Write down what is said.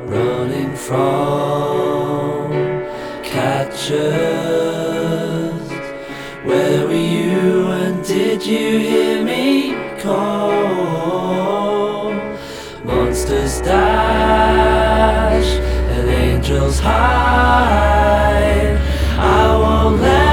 running from catchers. Where were you and did you hear me call? Monsters dash and angels hide. I won't let